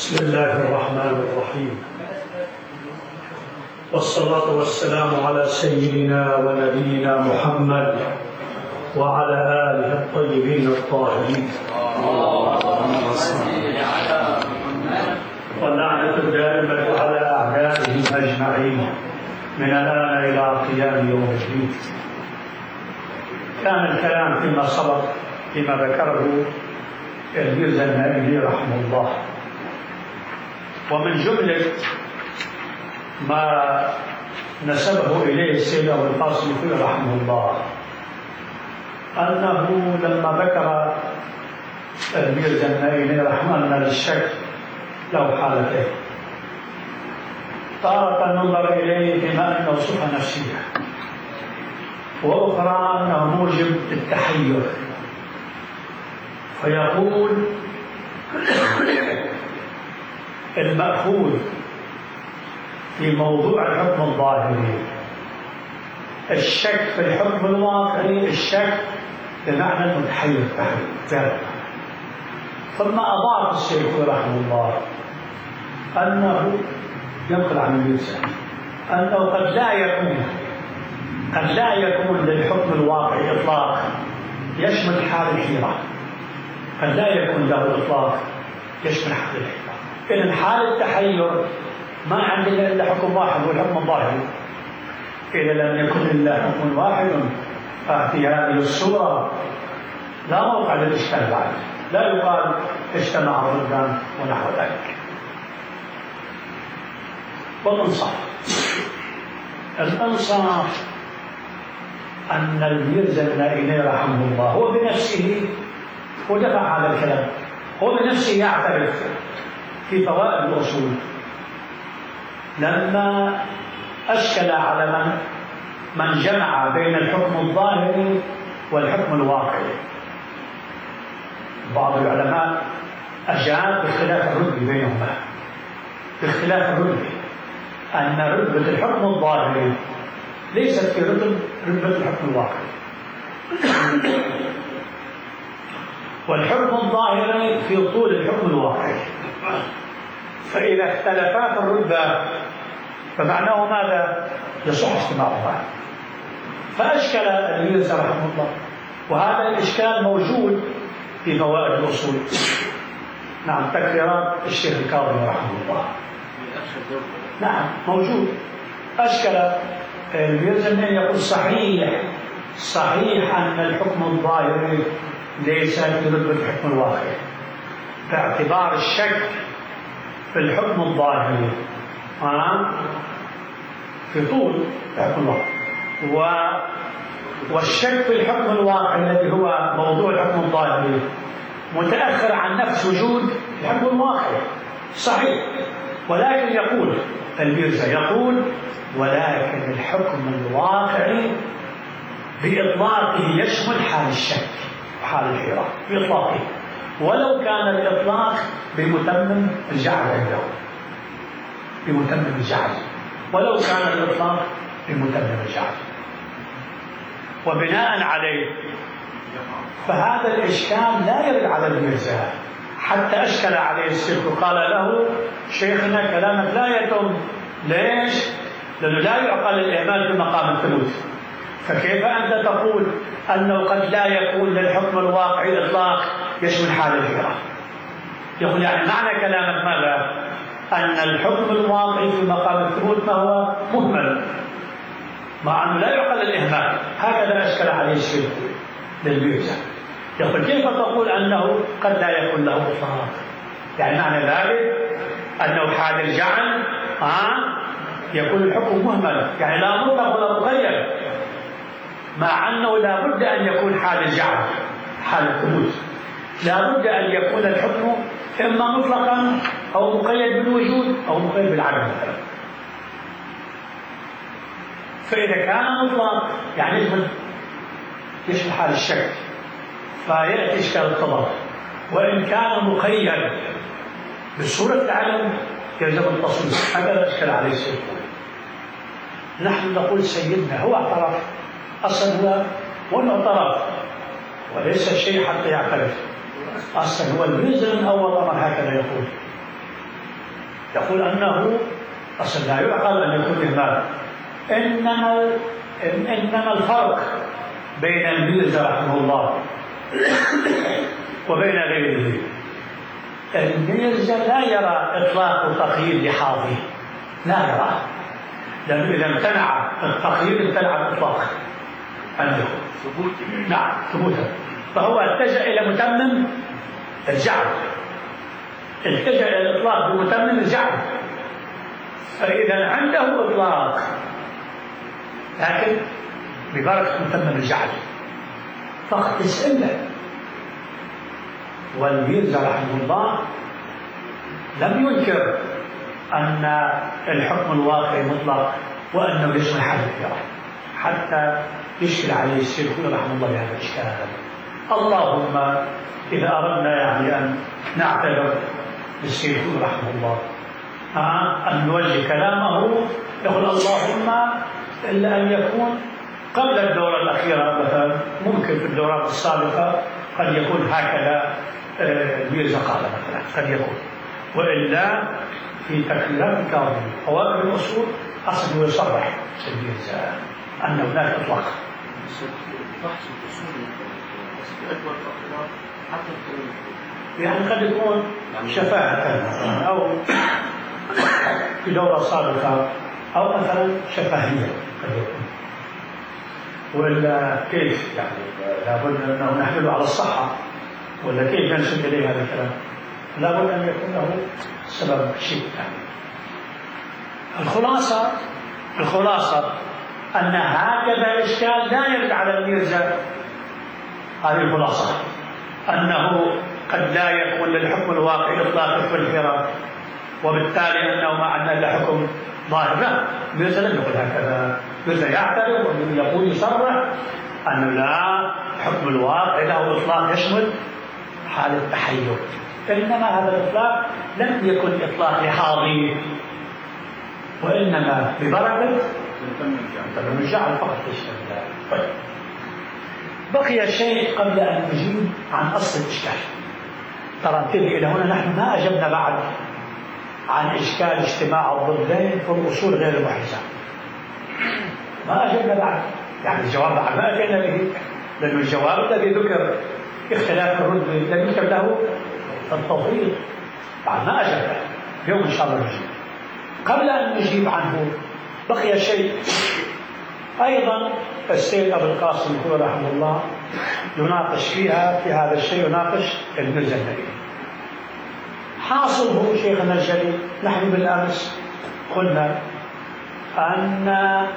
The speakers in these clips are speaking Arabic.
بسم الله الرحمن الرحيم، والصلاة والسلام على سيدنا ونبينا محمد وعلى آله الطيبين الطاهرين، واللعنة الدائمة على أعدائهم أجمعين من الآن إلى قيام يوم الدين. كان الكلام فيما سبق فيما ذكره الميرزا النائلي رحمه الله، ومن جملة ما نسبه إليه السيد أبو القاسم الفقي رحمه الله أنه لما ذكر الميرزا النائلي رحمه الله للشك له حالتين: تارة ننظر إليه بما أنه صفة نفسية، وأخرى أنه موجب التحير، فيقول المأخوذ في موضوع الحكم الظاهري الشك في الحكم الواقعي، الشك بمعنى المتحير تحير. ثم أضاف الشيخ رحمه الله أنه ينقل عن الميرزا أنه قد لا يكون للحكم الواقعي إطلاق يشمل حال الحيرة، قد لا يكون له إطلاق يشمل حال الحيرة. إذن حال التحير ما عندنا إلا حكم واحد هو الحكم الظاهري. إذا لم يكن إلا حكم واحد في هذه الصورة لا موقع للإشكال بعد، لا يقال اجتمع الضدان ونحو ذلك. الإنصاف أن الميرزا النائلي رحمه الله هو بنفسه ودفع هذا الكلام، هو بنفسه يعترف في فوائد الأصول لما أشكل على من جمع بين الحكم الظاهري والحكم الواقعي. بعض العلماء أجاب باختلاف الرتبة بينهما، باختلاف الرتبة، أن رتبة الحكم الظاهري ليست في رتبة الحكم الواقعي، والحكم الظاهري في طول الحكم الواقعي، فإذا اختلفا في الرتبة فمعناه ماذا؟ يصح اجتماعهما. فأشكل الميرزا رحمه الله، وهذا الإشكال موجود في فوائد الأصول. نعم، تكريرات الشيخ الكاظمي رحمه الله، نعم موجود. أشكل الميرزا أن يقول صحيح أن الحكم الظاهري ليس في رتبة الحكم الواقعي، باعتبار الشك في الحكم الظاهري في طول الحكم الواقعي، والشك في الحكم الواقعي الذي هو موضوع الحكم الظاهري متأخر عن نفس وجود الحكم الواقعي. صحيح، ولكن يقول الميرزا ولكن الحكم الواقعي بإطلاقه يشمل حال الشك وحال الحيرة بإطلاقه، ولو كان الإطلاق بمتمم الجعل عنده، بمتمم الجعل، ولو كان الإطلاق بمتمم الجعل. وبناء عليه فهذا الإشكال لا يرد على الميرزا، حتى أشكل عليه الشيخ وقال له: شيخنا كلامك لا يتم. ليش؟ لأنه لا يعقل الإهمال في مقام الثبوت، فكيف أنت تقول أنه قد لا يكون للحكم الواقعي إطلاق يشمل حال الحيرة؟ يقول يعني معنى كلامك ماذا؟ أن الحكم الواقعي في مقام الثبوت فهو مهمل، مع أنه لا يعقل الإهمال. هكذا أشكل عليه الشيخ للميرزا. يقول كيف تقول أنه قد لا يكون له إطلاق؟ يعني معنى ذلك أنه حال الجعل يكون الحكم مهمل، يعني لا مطلق ولا مقيد، مع أنه لا بد أن يكون حال الجعل حال الثبوت، لا بد أن يكون الحكم إما مطلقا أو مقيد بالوجود أو مقيد بالعدم مثلا. فإذا كان مطلق يعني يشمل حال الشك فيأتي إشكال التضاد، وإن كان مقيد بصورة العدم يجب التصوير. هذا أشكال عليه الشيء. نحن نقول سيدنا هو اعترف، أصلا هو وأنه اعترف وليس الشيء حتى يعترف، أصلا هو الميرزا من أول أمر هكذا يقول. يقول أنه أصلا لا يعقل أن يكون إهمال. إنما الفرق بين الميرزا رحمه الله وبين غيره، الميرزا لا يرى إطلاق التقييد لحاضر، لا يرى، لأنه إذا امتنع التقييد امتنع الإطلاق عنده. نعم ثبوتا. فهو اتجه إلى متمم الجعل، اتجه إلى الإطلاق بمتمم الجعل. فإذا عنده إطلاق لكن ببركة متمم الجعل فقط يسأله. والميرزا رحمه الله لم ينكر أن الحكم الواقعي مطلق وأنه يشمل حد الكرام، حتى يشكل عليه الشيخ رحمه الله بهذا الإشكال. اللهم إذا أردنا يعني أن نعتذر للشيخ رحمه الله أن نوجه كلامه، يقول اللهم إلا أن يكون قبل الدورة الأخيرة مثلا، ممكن في الدورات السابقة قد يكون هكذا الميرزا قال مثلا، قد يكون، وإلا في تكليفات الكاظمي أوائل الأصول أصله يصرح الميرزا أن هناك إطلاق. يعني قد يكون شفاهة أو في دورة سابقة أو مثلا شفاهية قد يكون، وإلا كيف يعني لابد أنه نحمله على الصحة، ولا كيف ننسب إليه هذا الكلام؟ لابد أن يكون له سبب شيء يعني. الخلاصة أن هكذا إشكال لا يرد على الميرزا. هذه الخلاصة، أنه قد لا يكون للحكم الواقعي إطلاق في الانفراد، وبالتالي أنه ما عندنا إلا حكم ظاهر. لا، الميرزا لم يقل هكذا. الميرزا يعترف ويقول يصرح أنه لا، حكم الواقع له إطلاق يشمل حال التحير، إنما هذا الإطلاق لم يكن إطلاق لحاضر، وإنما ببركة متمم الجعل فقط. طيب، بقي شيء قبل أن نجيب عن أصل الإشكال. ترى انتبه إلى هنا، نحن ما أجبنا بعد عن إشكال اجتماع الضدين في الأصول غير المحرزة، ما أجبنا بعد، يعني الجواب بعد ما أتينا به، لأن الجواب الذي ذكر اختلاف الرد لم يكتب له التفضيل، بعد ما أجبنا. اليوم إن شاء الله نجيب. قبل أن نجيب عنه بقي شيء أيضا السيد أبو القاسم الخوئي رحمه الله يناقش فيها، في هذا الشيء يناقش الميرزا النبيل. حاصله شيخنا الجليل، نحن بالأمس قلنا أن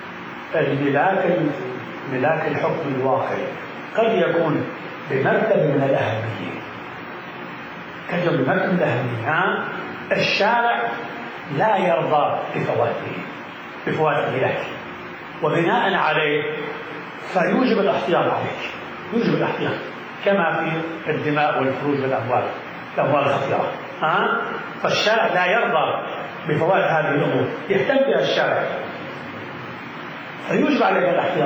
ملاك الحكم الواقعي قد يكون بمرتبة من الأهمية، قد يكون بمرتبة من الأهمية. الشارع لا يرضى بفوات الملاك، وبناء عليه فيوجب الاحتياط عليك، يوجب الاحتياط كما في الدماء والفروج والأموال الخطيرة. فالشارع لا يرضى بفوات هذه الأمور، يهتم بها الشارع، فيوجب عليك الاحتياط.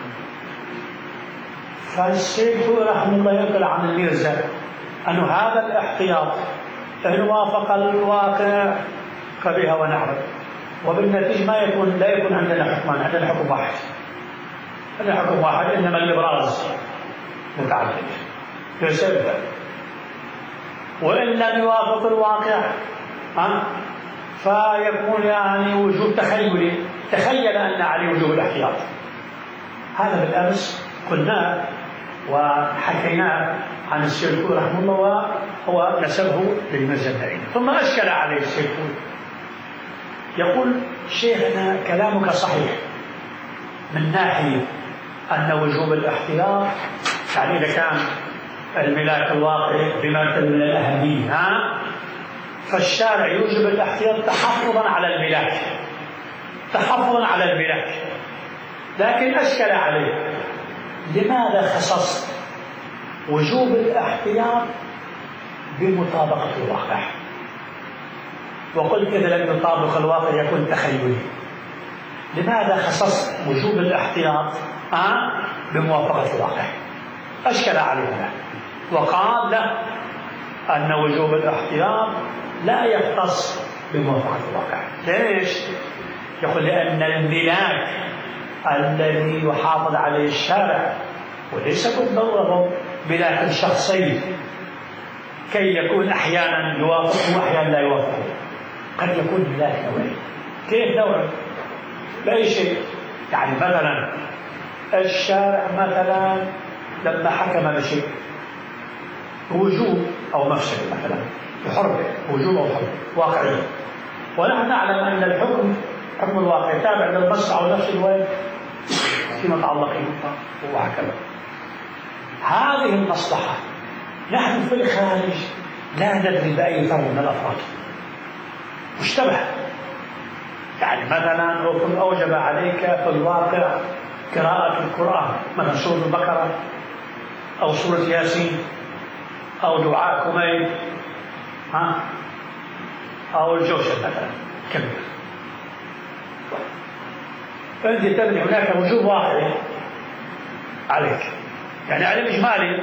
فالشيخ رحمه الله ينقل عن الميرزا أن هذا الاحتياط إن وافق الواقع فبها ونعم، وبالنتيجة لا يكون عندنا حكمان، عندنا حكم واحد. عندنا حكم واحد، إنما الإبراز متعدد يسبب. وإن لم يوافق الواقع فيكون يعني وجوب تخيلي، تخيل أن عليه وجوب الاحتياط. هذا بالأمس قلناه وحكيناه عن الشيخ رحمه الله، وهو نسبه للميرزا النبيل. ثم أشكل عليه الشيخ، يقول شيخنا كلامك صحيح من ناحية أن وجوب الاحتياط، يعني إذا كان الملاك الواقعي بمرتبة من الأهمية فالشارع يوجب الاحتياط تحفظا على الملاك، تحفظا على الملاك. لكن أشكل عليه لماذا خصصت وجوب الاحتياط بمطابقة الواقع، وقلت إذا لم يطابق الواقع يكون تخيلي. لماذا خصصت وجوب الاحتياط بموافقة الواقع؟ أشكل علينا وقال له أن وجوب الاحتياط لا يختص بموافقة الواقع. ليش؟ يقول لأن الملاك الذي يحافظ عليه الشارع وليس بالضرورة ملاك شخصي كي يكون أحيانا يوافق وأحيانا لا يوافق، قد يكون ملاك نوعي. كيف نوعي؟ بأي شيء. يعني مثلا الشارع مثلا لما حكم بشيء وجوب أو مفسدة مثلا بحرمة، وجوب أو حرمة واقعية، ونحن نعلم أن الحكم حكم الواقع تابع للمصلحة ونفس الوين فيما يتعلق به وهكذا. هذه المصلحة نحن في الخارج لا ندري بأي فرد من الأفراد مشتبه. يعني مثلا أوجب عليك في الواقع قراءة القرآن، مثلا سورة البقرة أو سورة ياسين أو دعاء كميل أو الجوشن مثلا كبير، فأنت تبني هناك وجوب واقعي عليك، يعني علم إجمالي.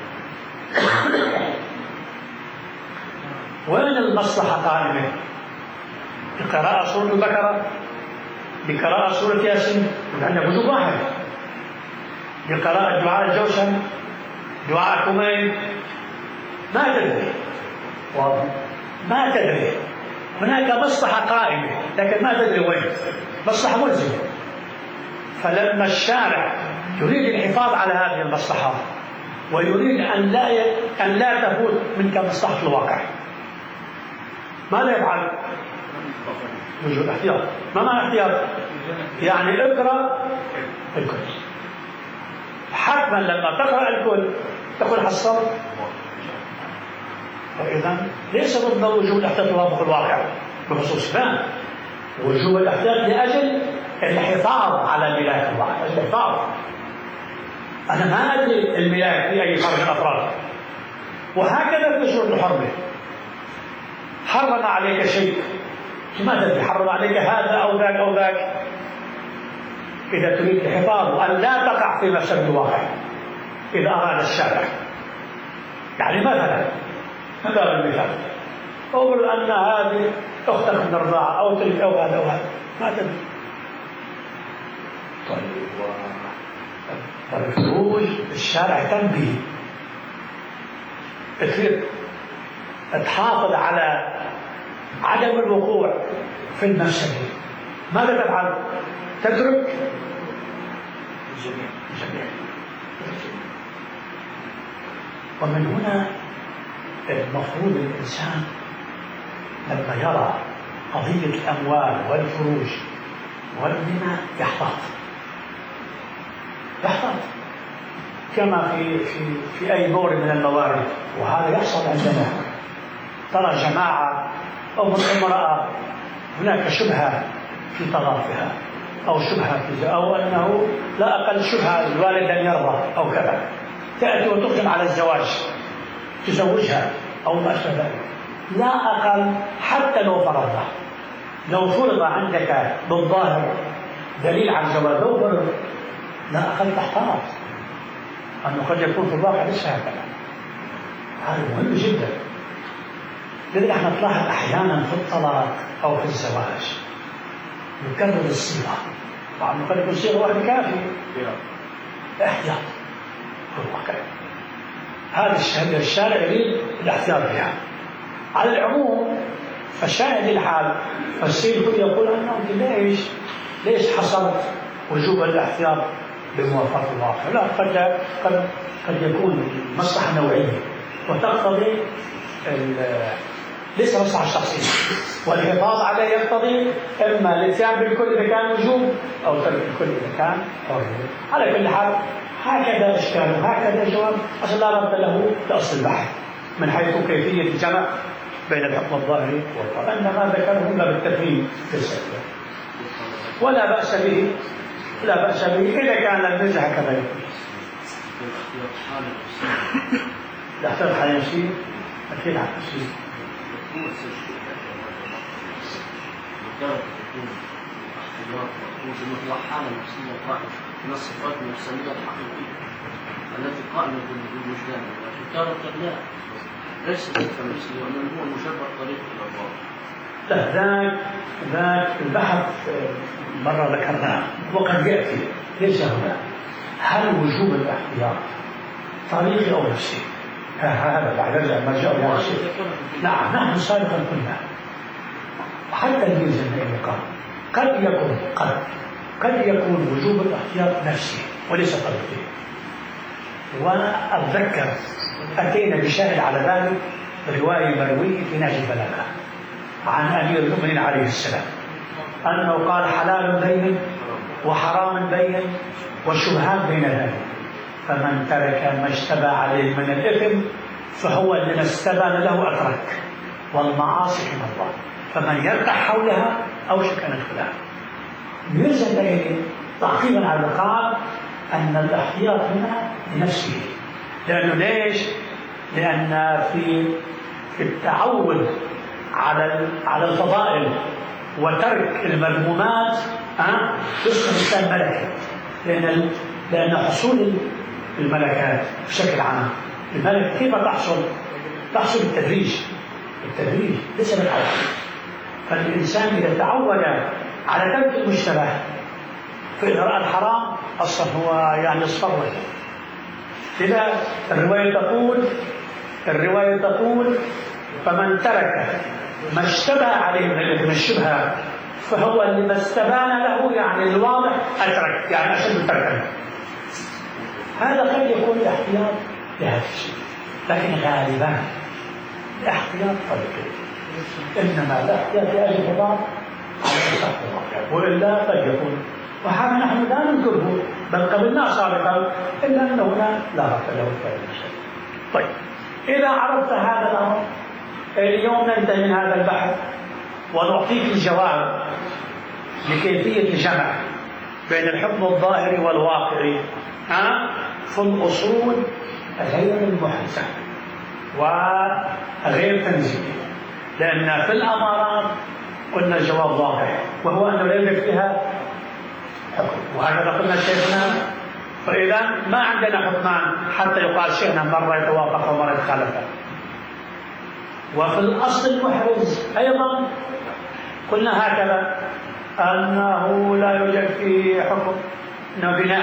وين المصلحة قائمة؟ بقراءة سورة البقرة، بقراءة سورة ياسين عندنا وجوب واحد، بقراءة دعاء الجوشن، دعاء كميل، ما تدري واضح، ما تدري. هناك مصلحة قائمة لكن ما تدري وين، مصلحة ملزمة. فلما الشارع يريد الحفاظ على هذه المصلحة ويريد أن لا تفوت منك مصلحة الواقع، ماذا يفعل؟ وجود احتياط. ما معنى احتياط؟ يعني اقرأ الكل. حتما لما تقرأ الكل تقول حصلت. فإذا ليس ضد وجود الاحتياط توافق الواقع بخصوص فهم، وجود الاحتياط لأجل الحفاظ على الملاك الواقع، أجل الحفاظ. أنا ما أدري الملاك في أي فرد من الأفراد. وهكذا في شروط الحرمة، حرم عليك شيء ما تدري، حرم عليك هذا أو ذاك أو ذاك. إذا تريد الحفاظ أن لا تقع في مفسدة الواقع إذا أراد الشارع، يعني مثلا هذا المثال، أقول أن هذه أختك من الرضاعة أو تلك أو هذا أو هذا، ما تدري. فالخروج الشارع تنبيه كثير تحافظ على عدم الوقوع في المفسدة. ماذا تفعل؟ تترك الجميع. ومن هنا المفروض الإنسان لما يرى قضية الأموال والفروج والدماء يحتاط كما في أي مورد من الموارد. وهذا يحصل عندنا، ترى جماعة أو امرأة هناك شبهة في طرافها أو شبهة أو أنه لا أقل شبهة الوالد أن يرضى أو كذا، تأتي وتقدم على الزواج، تزوجها أو ما أشبه ذلك، لا أقل. حتى لو فرض عندك بالظاهر دليل على الزواج، لو فرض لا أقل تحتاط أنه قد يكون في الواقع ليس هكذا. هذا مهم جدا. لذلك احنا نلاحظ أحيانا في الطلاق أو في الزواج نكرر الصيغة، طبعا قد يكون صيغة واحدة كافية، احتياط في الواقع. هذا الشارع يريد الاحتياط بها. على العموم فالشاهد الحال فالسيد يقول أنه ليش حصلت وجوب الاحتياط بموافقة الواقع؟ لا، قد يكون مصلحة نوعية وتقتضي ليس مصلحة شخصية، والحفاظ عليه يقتضي إما الاتيان بالكل إذا كان وجوب أو ترك الكل إذا كان حرية. على كل حال هكذا إشكال وهكذا الجواب أصلا لا رد له لأصل البحث من حيث كيفية الجمع بين الحكم الظاهري والواقع، أن ما ذكره إلا بالتفهيم في السبب، ولا بأس به إذا كان المزح هكذا يكون. يحتاج حال يسير أكيد عن يسير. حالة نفسية قائمة من الصفات النفسية الحقيقية التي قائمة بالوجدان، ولكن تارة لا، ليس صفة نفسية، وإنما هو مجرد طريق إلى الله. ذاك البحث مرة ذكرناه وقد يأتي ليس هنا. هل وجوب الاحتياط طريقي أو نفسي؟ هذا بعد ما جاء الله شيء. نعم نحن سابقا قلنا حتى الجزء من قال قد يكون وجوب الاحتياط نفسي وليس طريقي. وأتذكر أتينا بشاهد على ذلك رواية مروية في نهج البلاغة عن أمير المؤمنين عليه السلام أنه قال حلال بين وحرام بين والشبهات بين ذلك، فمن ترك ما اشتبه عليه من الإثم فهو لما استبان له أترك، والمعاصي من الله، فمن يرتح حولها أوشك أن يدخلها. يلزم إليه تعقيبا على قال أن الاحتياط هنا لنفسه. لأنه ليش؟ لأن في التعود على الفضائل وترك المذمومات يصبح الإنسان ملكي، لأن حصول الملكات بشكل عام، الملك كيف تحصل بالتدريج ليس بالعوض. فالإنسان إذا تعود على ترك المشتبه فإذا رأى الحرام أصلا هو يعني اصفر. إذا الرواية تقول فمن ترك ما اشتبه عليه من الشبهات فهو لما استبان له يعني الواضح أترك، يعني أشد تركا. هذا قد يكون الاحتياط لهذا الشيء، لكن غالبا الاحتياط طريقي، إنما الاحتياط لأجل الحفاظ على مصلحة الواقع، وإلا قد يكون، وهذا نحن لا ننكره بل قبلناه سابقا، إلا أن هنا لا رأس له في شيء. طيب إذا عرفت هذا الأمر اليوم ننتهي من هذا البحث ونعطيك الجواب لكيفية الجمع بين الحكم الظاهري والواقعي في الأصول غير المحدثة وغير تنزيلية. لأن في الأمارات قلنا الجواب واضح، وهو أنه لا يوجد فيها حكم، وهكذا قلنا شيخنا. فإذا ما عندنا حكمان حتى يقال شيخنا مرة يتوافق ومرة يتخالف. وفي الأصل المحرز أيضا قلنا هكذا أنه لا يوجد فيه حكم، إنه بناء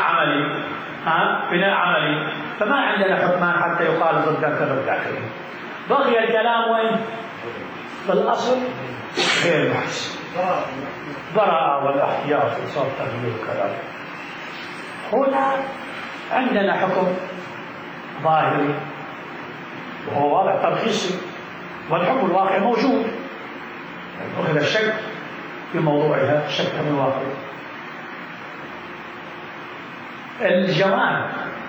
عملي، فما عندنا حكمان حتى يقال ضد كذا الداخلي. بقي الكلام وين؟ في الأصل غير محرز، براءة والاحتياط وصار تغيير كذلك. هنا عندنا حكم ظاهري وهو واضح ترخيصي، والحكم الواقعي موجود، أخذ الشك في موضوعها الشك من الواقع. الجواب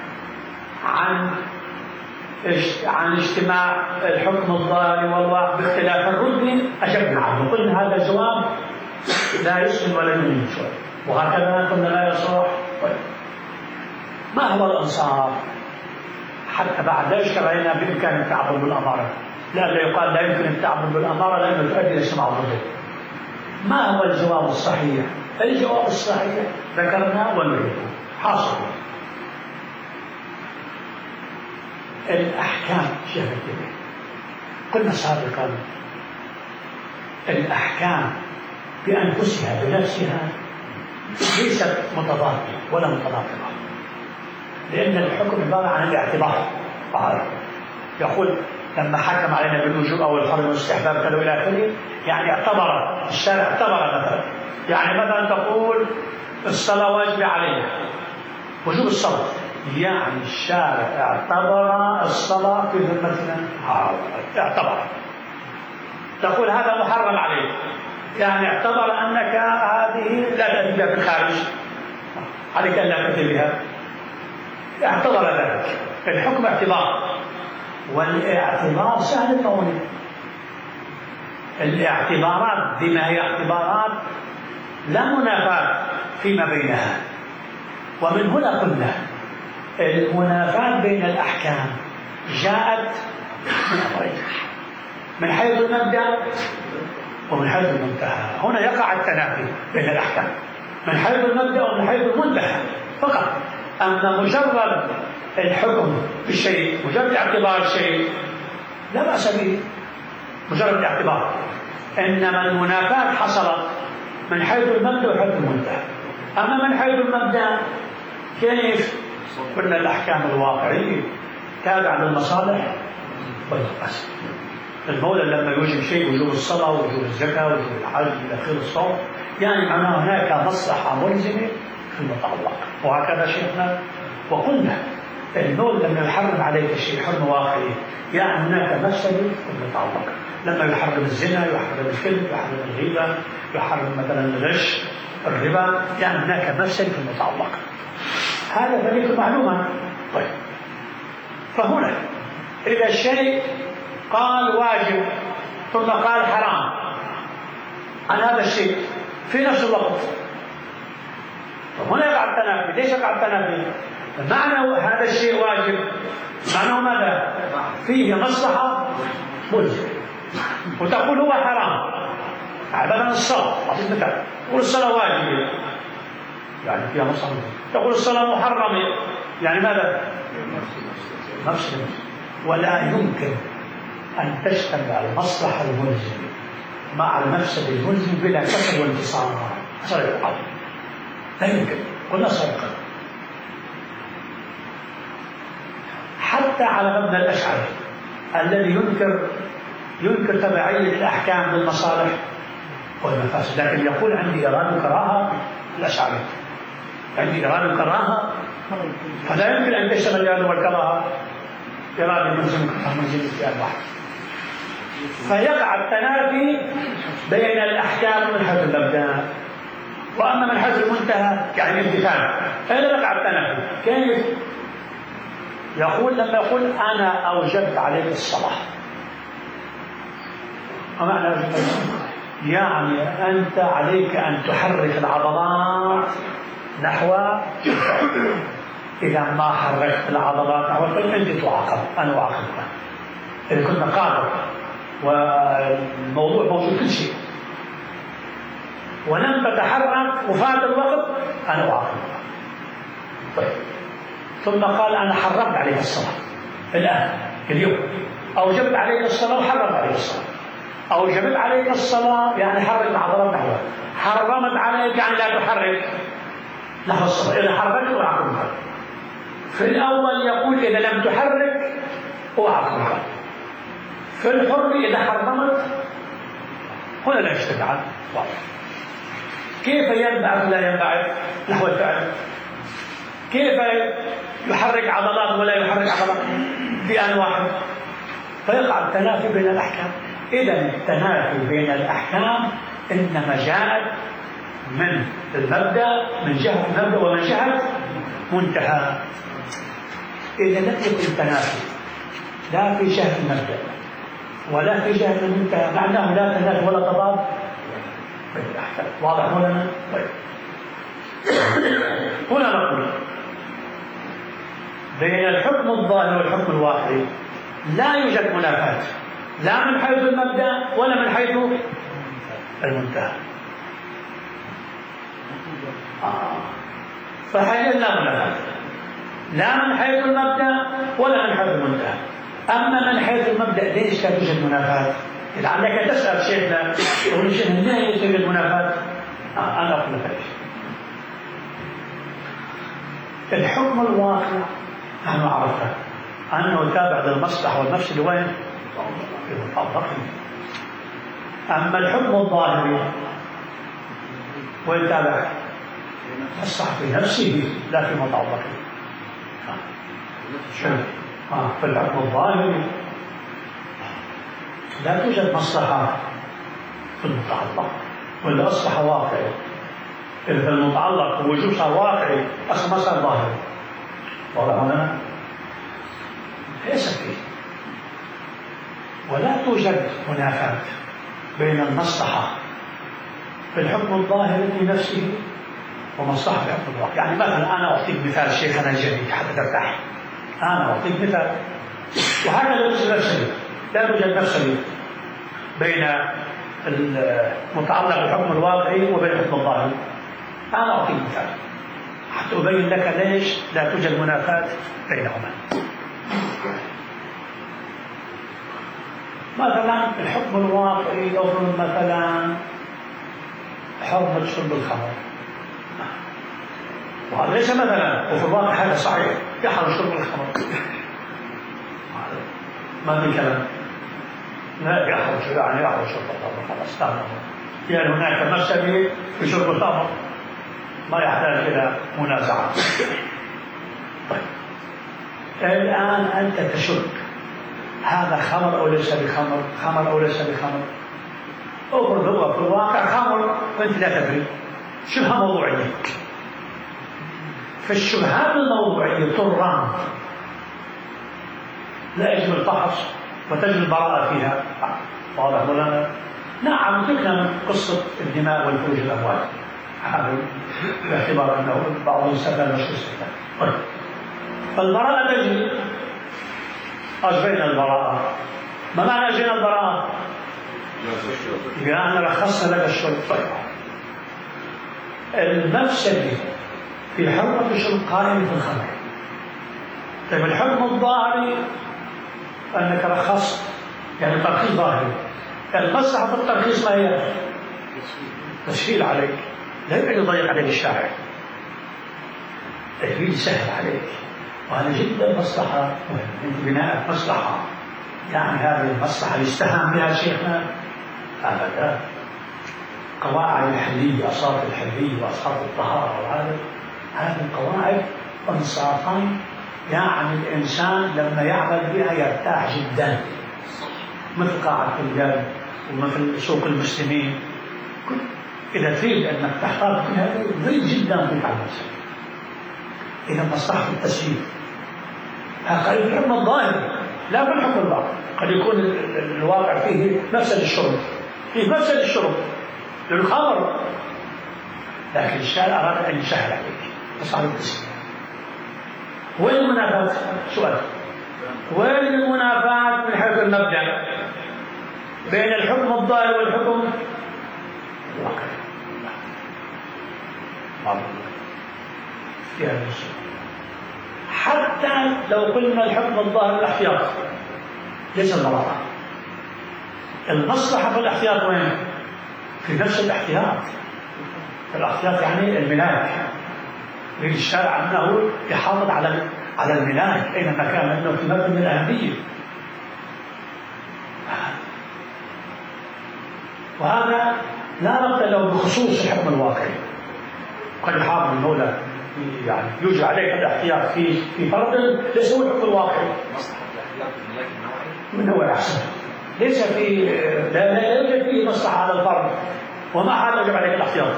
عن اجتماع الحكم الظاهري والواقع باختلاف الرتبة أجبنا عنه، قلنا هذا الجواب لا يسلم ولا يمين شوي، وهكذا قلنا لا يصح. ما هو الإنصاف؟ حتى بعد لا يشكل علينا بإمكان التعبد بالأمارة، لا يقال لا يمكن التعبد بالأمارة لأنه تؤدي إلى اجتماع الضد. ما هو الجواب الصحيح؟ الجواب الصحيح ذكرناه ونريده حاصل. الأحكام شيخ الكبير قلنا سابقا الأحكام بأنفسها بنفسها ليست متضادة ولا متناقضة، لأن الحكم عبارة عن الاعتبار. يقول لما حكم علينا بالوجوب أو الفرض والاستحباب كذا إلى آخره، يعني اعتبر الشارع، اعتبر مثلا، يعني مثلا تقول الصلاة واجبة علينا، وجوب الصلاة، يعني الشارع اعتبر الصلاة في ذمتنا، اعتبر. تقول هذا محرم عليك، يعني اعتبر أنك هذه لا تأتي بها في الخارج، عليك أن لا تأتي بها، اعتبر ذلك. الحكم اعتبار، والاعتبار سهل القول. الاعتبارات بما هي اعتبارات لا منافاة فيما بينها، ومن هنا قلنا المنافاة بين الأحكام جاءت من أمرين، من حيث المبدأ ومن حيث المنتهى. هنا يقع التنافي بين الأحكام من حيث المبدأ ومن حيث المنتهى فقط. أما مجرد الحكم بالشيء، مجرد اعتبار الشيء لا بأس به، مجرد اعتبار، إنما المنافاة حصلت من حيث المبدأ وحيث المنتهى. أما من حيث المبدأ كيف؟ قلنا الأحكام الواقعية تابعة للمصالح والمفاسد. المولى لما يوجب شيء، وجوب الصلاة وجوب الزكاة وجوب الحج إلى آخر الصوم، يعني معناه هناك مصلحة ملزمة في المتعلق. وهكذا شيخنا وقلنا المولى لما يحرم عليك شيء حرمة واقعية، يعني هناك مفسدة في المتعلق. لما يحرم الزنا، يحرم الكذب، يحرم الغيبة، يحرم مثلا الغش، الربا، يعني هناك مفسدة في المتعلق. هذا فريق معلومة. طيب، فهنا إذا الشيء قال واجب ثم قال حرام عن هذا الشيء في نفس الوقت، فهنا يقع التنافي. ليش يقع التنافي؟ معنى هذا الشيء واجب معناه ماذا؟ فيه مصلحة ملزمة، وتقول هو حرام. مثلا الصلاة، أعطيك مثال، تقول الصلاة واجبة يعني فيها مصلحة، تقول الصلاة محرمة يعني ماذا؟ نفس ولا يمكن أن تجتمع المصلحة الملزمة مع المفسد الملزم بلا كسر وانتصار. صحيح، لا يمكن. قلنا سابقا حتى على مبنى الأشعري الذي ينكر تبعية الأحكام بالمصالح والمفاسد، لكن يقول عندي إرادة كراهة. الأشعري عندي إرادة كراهة، فلا يمكن أن تشتمل الإرادة والكراهة إرادة ملزمة في واحد. فيقع التنافي بين الأحكام من حيث المبدأ، وأما من حيث المنتهى يعني الامتثال فلا يقع التنافي. كيف؟ يقول لما يقول أنا أوجبت عليك الصلاة، ومعنى أوجبت يعني أنت عليك أن تحرك العضلات نحو الفعل. إذا ما حركت العضلات نحو الفعل أنت تعاقب، أنا أعاقبك. إذا كنا قادر والموضوع موجود كل شيء ولم تتحرك وفات الوقت أنا أعاقبك. طيب، ثم قال أنا حرمت عليك الصلاة الآن اليوم، أوجبت عليك الصلاة وحرمت عليك الصلاة. أوجبت عليك الصلاة يعني حرك العضلات نحوها، حرمت عليك يعني لا تحرك نحو الصلاة. إذا حركت أعاقبك. في الأول يقول إذا لم تحرك أعاقبك. في الحر إذا حرمت هنا لا يشتغل. كيف ينبعث لا ينبعث نحو الفعل؟ كيف يحرك عضلات ولا يحرك عضلات في آن واحد؟ فيقع التنافي بين الأحكام. إذا التنافي بين الأحكام إنما جاءت من المبدأ، من جهة المبدأ ومن جهة منتهى. إذا لم يكن تنافي لا في جهة المبدأ ولا في جهة المنتهى، معناه لا تنافي ولا تضاد بين الأحكام. واضح مولانا؟ طيب، هنا نقول بين الحكم الظاهر والحكم الواقعي لا يوجد منافاة، لا من حيث المبدأ ولا من حيث المنتهى. فحيث لا منافاة، لا من حيث المبدأ ولا من حيث المنتهى. أما من حيث المبدأ ليش لا توجد منافاة؟ لعلك تسأل شيخنا يقول شيخنا ليه توجد منافاة؟ أنا أقول لك الحكم الواقع نحن عرفنا أنه تابع للمصلحة والمفسد وين؟ في المطابق. أما الحكم الظاهري وين تابع؟ المصلحة في نفسه لا في مطابقه. في الحكم الظاهري لا توجد مصلحة في المتعلق ولا أصبح واقعي. إذا المتعلق وجود صار واقعي أصلا ما صار ظاهري. واضح هنا؟ ليس فيه. ولا توجد منافاة بين المصلحة في الحكم الظاهري في نفسه ومصلحة في الحكم الواقعي. يعني مثلا أنا أعطيك مثال شيخنا الجديد حتى ترتاح. أنا أعطيك مثال وهكذا نفس لا توجد نفس بين المتعلق بالحكم الواقعي وبين الحكم الظاهري. أنا أعطيك مثال حتى أبين لك ليش لا توجد منافاة بينهما. مثلا الحكم الواقعي يفرض مثلا حرمة شرب الخمر، وهذا ليس مثلا، وفي الواقع هذا صحيح يحرم شرب الخمر، ما في كلام، لا يحرم شرب الخمر خلاص تمام، يعني هناك مسألة في شرب الخمر ما يحتاج إلى منازعة. طيب الآن أنت تشك هذا خمر أو ليس بخمر، خمر أو ليس بخمر، أفرض هو في الواقع خمر وأنت لا تدري، شبهة موضوعية. فالشبهات الموضوعية تران، لا يجب الفحص وتجب البراءة فيها. واضح ولا؟ نعم تكلم قصة الدماء والفروج الأموال، هذا باعتبار أنه بعض الإنسان مش استثناء. طيب فالبراءة تجري، أجرينا البراءة. ما معنى أجرينا البراءة؟ يعني رخصنا لك الشرب. طيب المفسدة في حرمة الشرب قائمة في الخمر. طيب الحكم الظاهري أنك رخصت، يعني ترخيص ظاهري. المصلحة في الترخيص ما هي؟ تسهيل عليك، لا يمكن يضيق عليك الشارع، تهيئ سهل عليك، وهذا جدا مصلحة مهمة. بناء مصلحة، يعني هذه المصلحة اللي استهان بها شيخنا أبدا. قواعد الحلية، أصارت الحلية وأصارت الطهارة، هذه القواعد إنصافا يعني الإنسان لما يعمل بها يرتاح جدا، مثل قاعة الرجال ومثل سوق المسلمين. إذا تريد أنك تحتاج كل هذا ضيق جدا فيك على نفسك. إذا مصلحة التسهيل هذا الحكم الظاهر، لا في الحكم الظاهر قد يكون الواقع فيه مفسد الشرب، فيه مفسد الشرب للخمر، لكن الشارع أراد أن يسهل عليك مصلحة التسهيل. وين المنافاة؟ سؤال، وين المنافاة من حيث المبدأ بين الحكم الظاهر والحكم الواقعي؟ حتى لو قلنا الحكم الظاهر الاحتياط ليس البراءة، المصلحة في الاحتياط وين؟ في نفس الاحتياط. الاحتياط يعني الملاك، يريد الشارع أنه يحافظ على الملاك أينما كان، أنه في مبنى من الأهمية. وهذا لا ربط له بخصوص الحكم الواقعي. قد يحافظ المولى يعني يوجد عليك الاحتياط في فرض ليس هو الحكم الواقعي. مصلحة الاحتياط الملاك النوعي من هو أحسن، ليس في لا يوجد فيه مصلحة على الفرد، وما حال يجب عليك الاحتياط،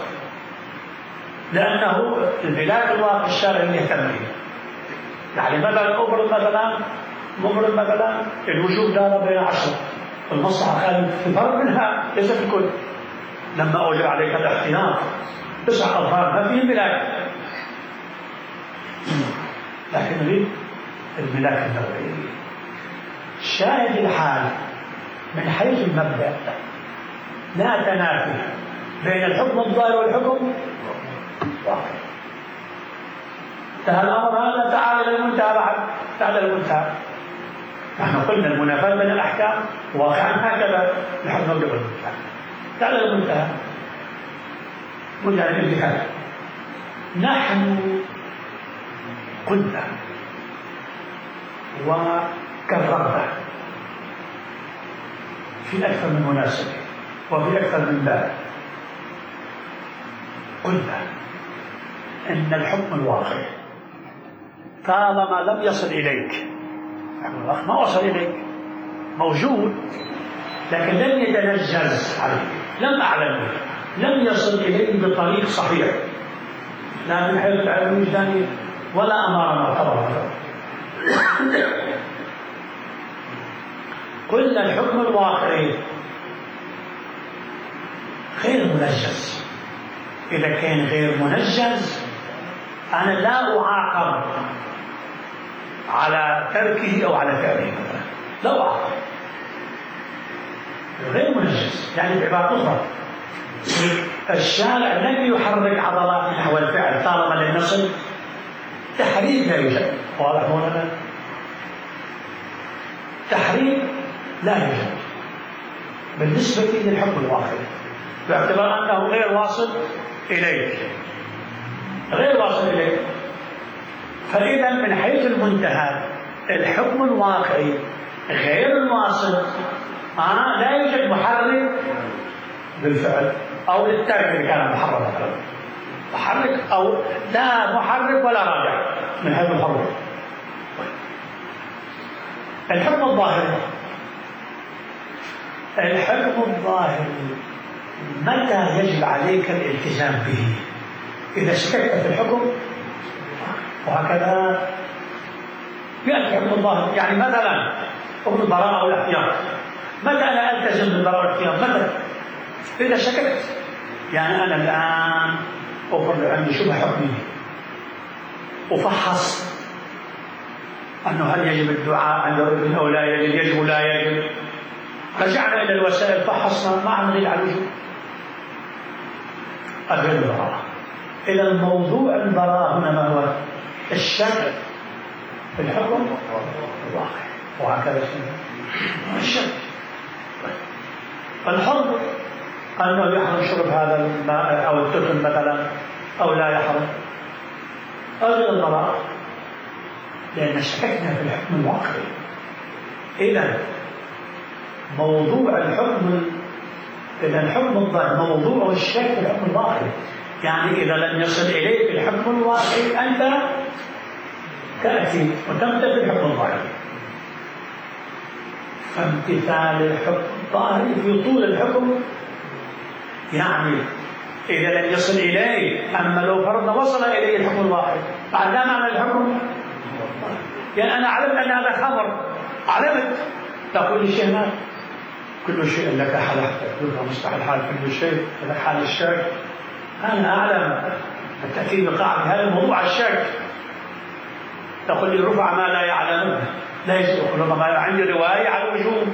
لأنه الملاك الواقع الشارع اللي يهتم به. يعني مثلا مفرض مثلا الوجوب دار بين 10، المصلحة خالد في فرد منها ليس في الكل. لما أوجب عليك الاحتياط 9 أظهار ما فيه ملاك، لكن نريد الملاك النوعي. شاهد الحال من حيث المبدأ لا تنافي بين الحكم الظاهر والحكم الواقعي. انتهى الأمر هذا، تعال إلى المنتهى بعد، تعال إلى المنتهى. نحن قلنا المنافاة بين الأحكام واقعا هكذا الحكم قبل المنتهى، تعال إلى المنتهى. وجعل الامتحان نحن قلنا وكررنا في أكثر من مناسبة وفي أكثر من باب، قلنا أن الحكم الواقعي طالما لم يصل إليك، ما وصل إليك، موجود لكن لم يتنجز عليك، لم أعلم به، لم يصل إليه بطريق صحيح، لا من حيث العلم الوجداني ولا أمارة معتبرة. قلنا الحكم الواقعي غير منجز. إذا كان غير منجز أنا لا أعاقب على تركه أو على فعله مثلا، لا أعاقب. غير منجز يعني بعبارة أخرى الشارع لم يحرك عضلات نحو الفعل طالما لم يصل، تحريك لا يوجد. واضح مولانا؟ تحريك لا يوجد، بالنسبة للحكم الواقعي باعتبار أنه غير واصل إليك، غير واصل إليك. فإذا من حيث المنتهى الحكم الواقعي غير الواصل لا يوجد محرك بالفعل أو للترك إذا كان محرم مثلا، محرك أو لا محرك ولا راجع من حيث الحرمة. الحكم الظاهري، الحكم الظاهري متى يجب عليك الالتزام به؟ إذا شككت في الحكم، وهكذا يأتي حكم الظاهر. يعني مثلا حكم البراءة والاحتياط، متى أنا ألتزم بالبراءة والاحتياط؟ متى؟ إذا شككت. يعني أنا الآن أفرض عندي شبهة حكمية وفحص أنه هل يجب الدعاء عند الرجل أو لا يجب، يجب ولا يجب، رجعنا إلى الوسائل فحصنا ما عم نريد على الوجوب، أدري البراءة. إذا الموضوع البراءة هنا ما هو؟ الشك في الحكم الواقع، وهكذا الشك. الحرم أنه يحرم شرب هذا الماء أو التفل مثلا أو لا يحرم، أدري البراءة لأن شككنا في الحكم الواقعي. إذا موضوع الحكم، إذا الحكم الظاهر موضوع الشك في الحكم الواقعي. يعني إذا لم يصل إليك الحكم الواقعي أنت تأتي وتمتثل الحكم الظاهري. فامتثال الحكم الظاهري في طول الحكم، يعني إذا لم يصل إليه، أما لو فرضنا وصل إليه الحكم الواقعي بعد لا معنى الحكم. يعني أنا علمت أن هذا خمر، علمت تقول لي شيء ما، كل شيء لك حال، تقول مستحيل حال كل شيء لك حال الشك. أنا أعلم التأكيد بقاعدة هذا الموضوع الشك. تقول لي رفع ما لا يعلمه، لا يصدق ما عندي رواية على الوجوب.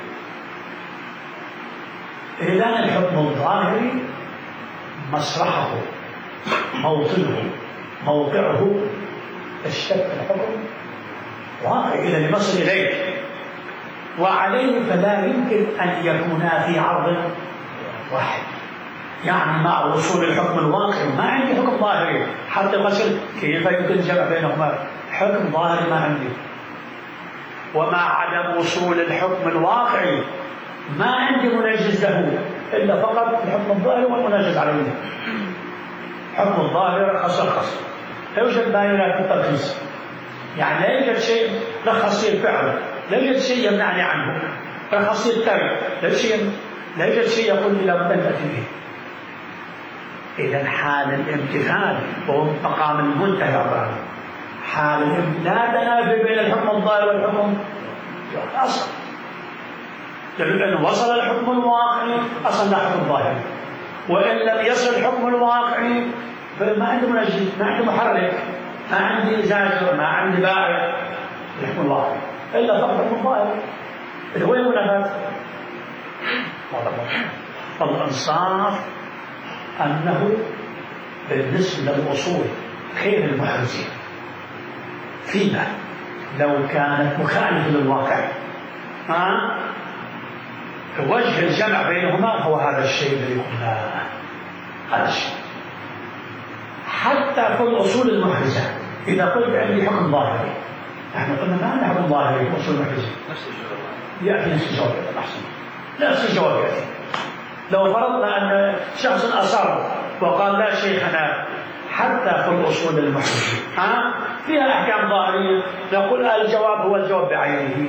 إذا الحكم الظاهري مسرحه، موطنه، موقعه الشك في الحكم واقع إذا يصل إليك، وعليه فلا يمكن أن يكونا في عرض واحد. يعني مع وصول الحكم الواقعي ما عندي حكم ظاهري حتى مثل كيف يمكن الجمع بينهما؟ حكم ظاهري ما عندي، ومع عدم وصول الحكم الواقعي ما عندي منجز له إلا فقط الحكم الظاهري والمنجز عليه. حكم الظاهري رخص، لا يوجد ما ينافي الترخيص، يعني لا يوجد شيء رخصي الفعل، لا يوجد شيء يمنعني عنه، رخصي الترك، لا يوجد شيء يقول لي لابد أن تأتي به. إذا حال الامتثال وهو مقام المنتهى، حال لا تنافي بين الحكم الظاهر والحكم أصلا، لأنه وصل الحكم الواقعي أصلا لا حكم ظاهر، وإن لم يصل الحكم الواقعي فما عنده منجز، ما عنده محرك، ما عندي زاجر، ما عندي باعث الحكم الواقعي إلا فقط الحكم الظاهر اللي هو المنافاة. فالإنصاف أنه بالنسبة للأصول غير المحرزة فيما لو كانت مخالفة للواقع، وجه الجمع بينهما هو هذا الشيء الذي قلناه. هذا الشيء حتى في الأصول المحرزة إذا قلت عندي حكم ظاهري، نحن قلنا ما عندنا حكم ظاهري في أصول المحرزة، يأتي نفس الجواب أحسن، نفس الجواب يأتي. لو فرضنا أن شخص أصر وقال لا شيخنا حتى في الأصول المحرزة فيها أحكام ظاهرية، نقول الجواب هو الجواب بعينه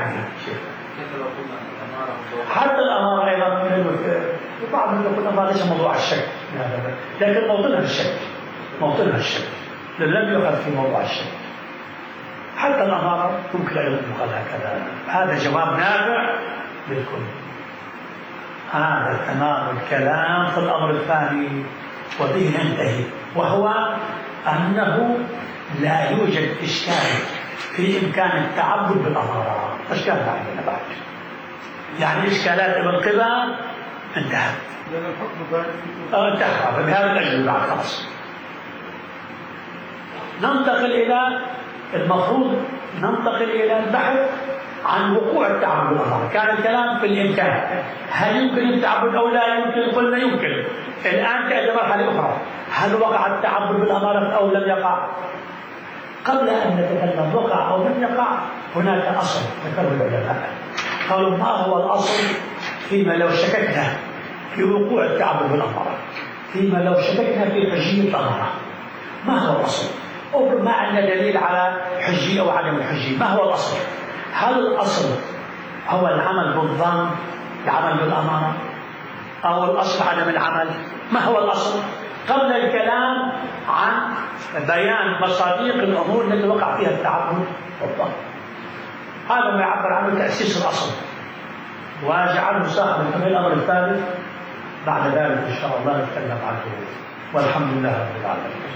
حتى الأمارة أيضا. وبعض يقول أمارة ليس موضوع الشك، لكن موطنها الشك، موطنها الشك لم يؤخذ في موضوع الشك. حتى الأمارة ممكن أيضا يقال هكذا. هذا جواب نافع للكل. هذا تمام الكلام في الأمر الثاني وبه ننتهي، وهو أنه لا يوجد إشكال في إمكان التعبد بالأمارة. إشكال عندنا بعد، يعني إشكالات ابن قبة انتهت، انتهى بهذا الأجل بعد خلاص. ننتقل إلى المفروض ننتقل إلى البحث عن وقوع التعبد بالأمارة. كان الكلام في الإمكان، هل يمكن التعبد أو لا يمكن؟ قلنا يمكن. الآن تأتي مرحلة أخرى، هل وقع التعبد بالأمارة أو لم يقع؟ قبل أن نتكلم وقع أو لم يقع، هناك أصل ذكره العلماء، قالوا ما هو الأصل فيما لو شككنا في وقوع التعبد بالأمارة، فيما لو شككنا في حجية الأمارة، ما هو الأصل؟ أو ما عندنا دليل على حجية أو عدم الحجية، ما هو الأصل؟ هل الأصل هو العمل بالظن، العمل بالأمانة، أو الأصل عدم العمل؟ ما هو الأصل؟ قبل الكلام عن بيان مصادق الأمور التي وقع فيها التعبد والظن. هذا ما يعبر عنه تأسيس الأصل، وجعله صاحب الأمر الثالث بعد ذلك إن شاء الله نتكلم عنه. والحمد لله رب العالمين.